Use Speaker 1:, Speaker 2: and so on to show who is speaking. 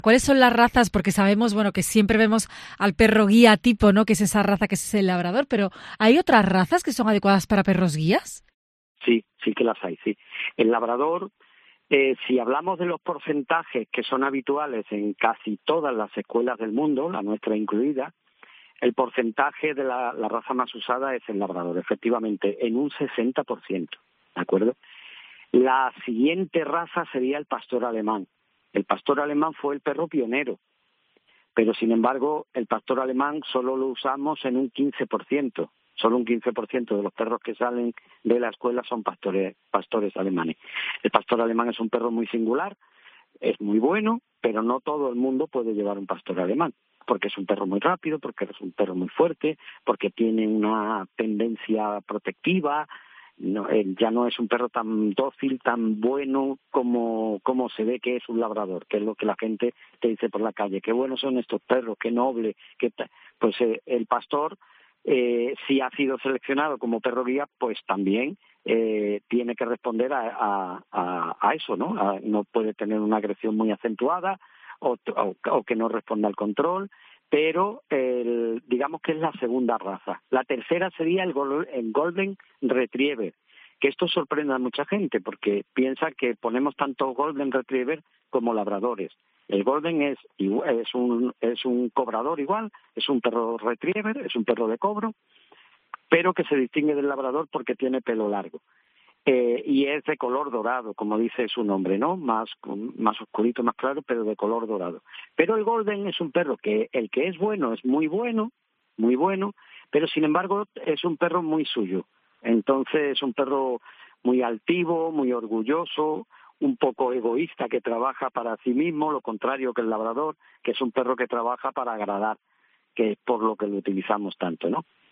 Speaker 1: ¿Cuáles son las razas? Porque sabemos, bueno, que siempre vemos al perro guía tipo, ¿no? Que es esa raza que es el labrador, pero ¿hay otras razas que son adecuadas para perros guías?
Speaker 2: Sí, sí que las hay, sí. El labrador, si hablamos de los porcentajes que son habituales en casi todas las escuelas del mundo, la nuestra incluida, el porcentaje de la raza más usada es el labrador, efectivamente, en un 60%, ¿de acuerdo? La siguiente raza sería el pastor alemán. El pastor alemán fue el perro pionero, pero sin embargo el pastor alemán solo lo usamos en un 15%. Solo un 15% de los perros que salen de la escuela son pastores alemanes. El pastor alemán es un perro muy singular, es muy bueno, pero no todo el mundo puede llevar un pastor alemán, porque es un perro muy rápido, porque es un perro muy fuerte, porque tiene una tendencia protectiva. No, ya no es un perro tan dócil, tan bueno como se ve que es un labrador, que es lo que la gente te dice por la calle. Qué buenos son estos perros, qué noble. Pues el pastor, si ha sido seleccionado como perro guía, pues también tiene que responder a eso, ¿no? No puede tener una agresión muy acentuada o que no responda al control, pero digamos que es la segunda raza. La tercera sería el Golden Retriever, que esto sorprende a mucha gente porque piensa que ponemos tanto Golden Retriever como labradores. El Golden es un cobrador igual, es un perro retriever, es un perro de cobro, pero que se distingue del labrador porque tiene pelo largo. Y es de color dorado, como dice su nombre, ¿no? Más oscurito, más claro, pero de color dorado. Pero el Golden es un perro que el que es bueno es muy bueno, pero sin embargo es un perro muy suyo. Entonces es un perro muy altivo, muy orgulloso, un poco egoísta, que trabaja para sí mismo, lo contrario que el labrador, que es un perro que trabaja para agradar, que es por lo que lo utilizamos tanto, ¿no?